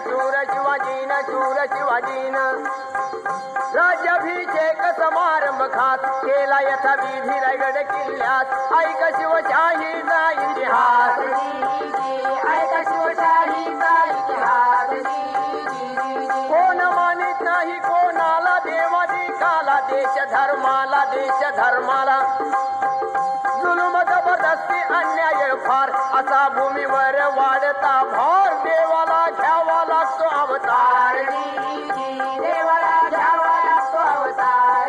शूर शिवाजीनं राज्याभिषेक समारंभ खास केला यथाविधी रायगड किल्ल्यात. ऐक शिवशाहीचा इतिहास, ऐक शिवशाहीचा इतिहास. कोण मानित नाही कोणाला देवाधिकाला, देश धर्माला जुलुम जबरदस्ती अन्याय फार असा भूमीवर वाढता भार. देवाला घ्यावा लागतो अवतार, देवाला घ्यावा लागतो अवतार.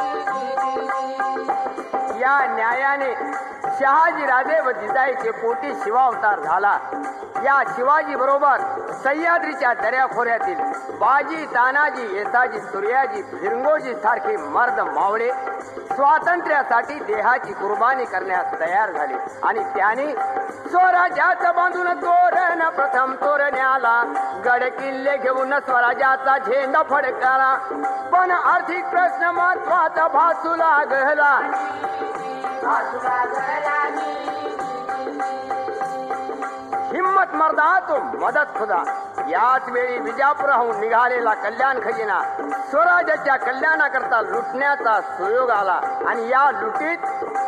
या न्यायाने शहाजी राजे व जिजाईचे पोटी शिवावतार झाला. या शिवाजी बरोबर सह्याद्रीच्या दऱ्याखोऱ्यातील बाजी, तानाजी, येसाजी, सूर्याजी, फिरंगोजी सारखे मर्द मावळे स्वातंत्र्यासाठी देहाची कुर्बानी करण्यास तयार झाले आणि त्याने स्वराज्याचं बांधून तोरण प्रथम तोरण्याला गड किल्ले घेऊन स्वराज्याचा झेंडा फडकाला. पण आर्थिक प्रश्न महत्वाचा भासू लागला. हिम्मत मर्दा तो मदत खुदा. याच वेळी विजापुराहून निघालेला कल्याण खजिना स्वराज्याच्या कल्याणाकरता लुटण्याचा सुयोग आला आणि या लुटीत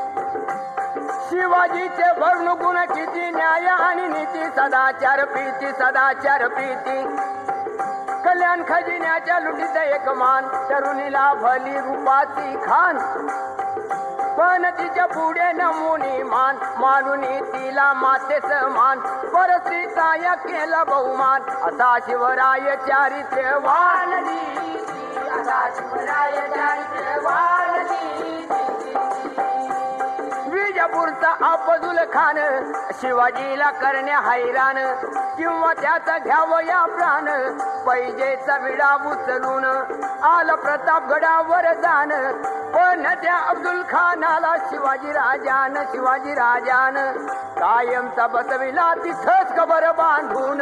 शिवाजीचे वर्णगुण किती, न्याय आणि नीती, सदाचार प्रीती. कल्याण खजिन्याच्या लुटीत एक मान, तरुणीला भली रूपाची खान. पण तिच्या पुढे नमुनी मानून तिला माते समान. परस्त्रीचा या केला बहुमान, असा शिवराय चारित्र्यवान. असा शिवराय चारित्र्यवान. विजापूरचा अफजल खान शिवाजीला करण्या हैराण, किंवा त्याचा घ्यावं या प्राण. पैजेचा विडा उचलून आला प्रतापगडावर जाण. पण त्या अब्दुल खानाला शिवाजी राजान कायमचा बसविला तिथंच कबर बांधून.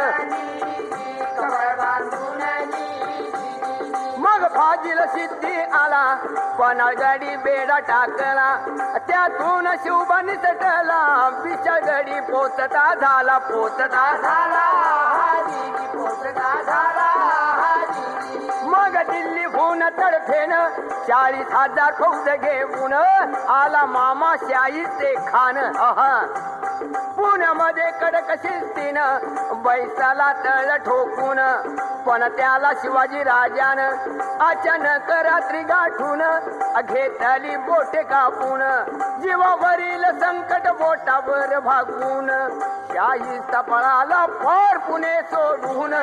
मग फाजील सिद्धी आला, पन्हाळगडी बेडा टाकला. त्यातून शिवबा निसटला, विशाळगडी पोचता झाला. मग दिल्लीहून तडफेन 40,000 फौज घेऊन आला मामा शाहीचे खान. पुण्यामध्ये कडक शिस्तीनं बैसाला तळ ठोकून. पण त्याला शिवाजी राजान अचानक रात्री गाठून घेतली बोटे कापून. जीवावरील संकट बोटावर भागून शाहीचा पळाला फार पुणे सोडून.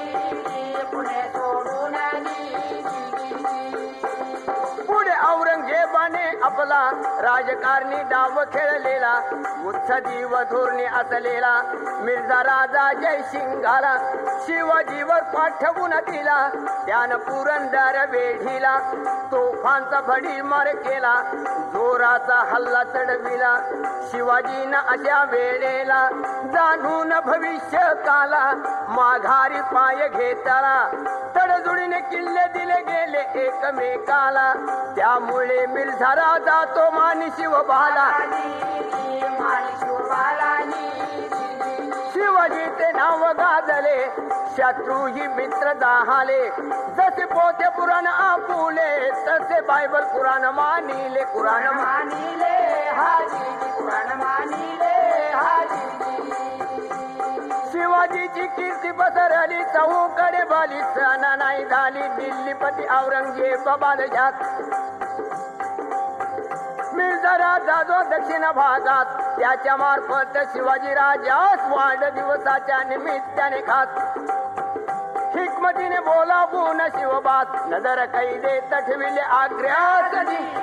पुढे औरंगजेबाने आपला राजकारणी डाव खेळलेला, उत्सदी व धोरणे असलेला मिर्झा राजा जयसिंगाला शिवाजीवर पाठवून दिला. त्यानं पुरंदर वेढीला तोफांचा भडीमार केला, जोराचा हल्ला चढविला. शिवाजीनं अशा वेळेला जाणून भविष्य काला माघारी पाय घेतला. तडजोडीने किल्ले दिले गेले एकमेकाला, त्यामुळे मिर्झा राजा तो मानी शिवबाला. शिवाजीचे नाव गाजले, शत्रूही मित्र जाहाले. जसे पोथे पुराण आपुले, तसे बायबल पुराण मानिले. शिवाजीची कीर्ती पसरली चहूकडे, बली सण नाही झाली दिल्लीपती औरंगजेब बादशाह. मिर्झा राजा जो दक्षिण भागात, त्याच्या मार्फत शिवाजी राजास वाढदिवसाच्या निमित्ताने खास हिकमतीने बोलावून शिवबास नजर कैदेत ठेवले आग्र्यात.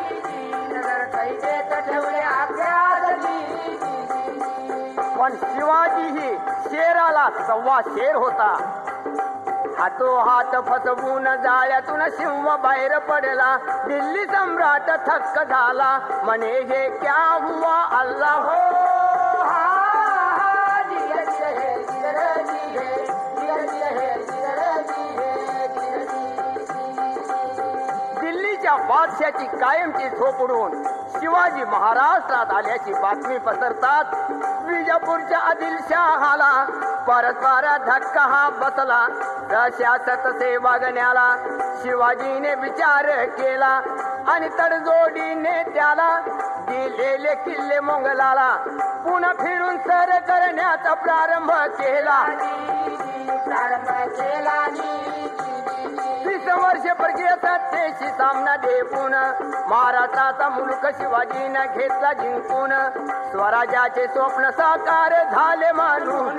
पण शिवाजी ही शेराला सव्वा शेर होता. हातोहात फसवून जाळ्यातून सिंह बाहेर पडला. दिल्ली सम्राट थक्क झाला, म्हणे हे क्या हुआ अल्लाह हो. मोठ्या बादशाची कायमची झोप उडून शिवाजी महाराष्ट्रात आल्याची बातमी पसरतात. विजापूरच्या आदिलशहाला परस्पर धक्का हा बसला. प्रशासक से वागण्याला शिवाजीने विचार केला आणि तडजोडीने त्याला दिलेले किल्ले मोंगलाला पुन्हा फिरून सर करण्याचा प्रारंभ केला. 20 वर्ष परकीय सत्तेशी सामना देऊन महाराष्ट्राचा मुलूक शिवाजीने घेतला जिंकून. स्वराज्याचे स्वप्न साकार झाले मानून.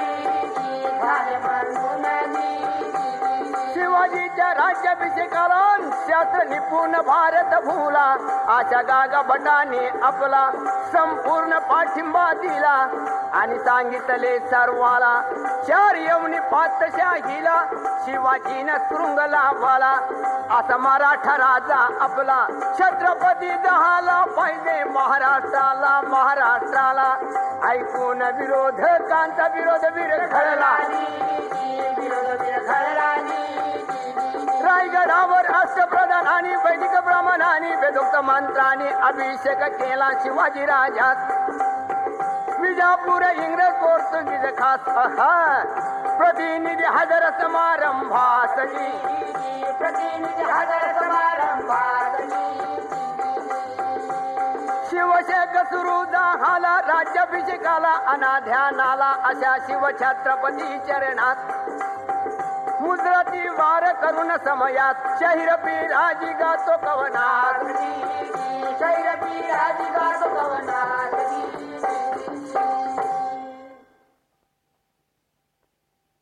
शिवाजीच्या राज्याभिषेकाला शास्त्र निपुण भारत भूला. अशा गागा भटाने आपला संपूर्ण पाठिंबा दिला आणि सांगितले सर्वाला 4 यवनी पातशाहीला शिवाजीनं शृंग लावला. असा मराठा राजा आपला छत्रपती झाला पाहिजे महाराष्ट्राला. महाराष्ट्राला ऐकून विरोधकांचा विरोध विरघळला. रायगडावर अष्टप्रधान आणि वैदिक ब्राह्मणांनी वेदोक्त मंत्राने अभिषेक केला शिवाजी राजात. विजापूर इंग्रज पोर्तुगीज खास प्रतिनिधी हजर समारंभासली. शिवशेक सुरू झाला राज्याभिषेकाला अनाध्यानाला. अशा शिवछत्रपती चरणात मुद्राती वार करून समयात शहीर पिराजी गातो कवनात. शहीर पिराजी गातो कवनात.